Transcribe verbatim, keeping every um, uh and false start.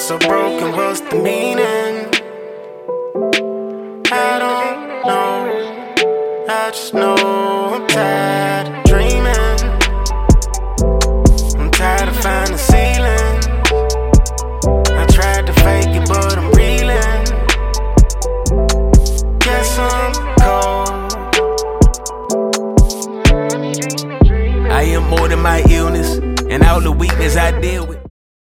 so broken, what's the meaning? I don't know, I just know I'm tired of dreaming. I'm tired of finding ceilings. I tried to fake it, but I'm reeling. Guess I'm cold. I am more than my illness and all the weakness I deal with.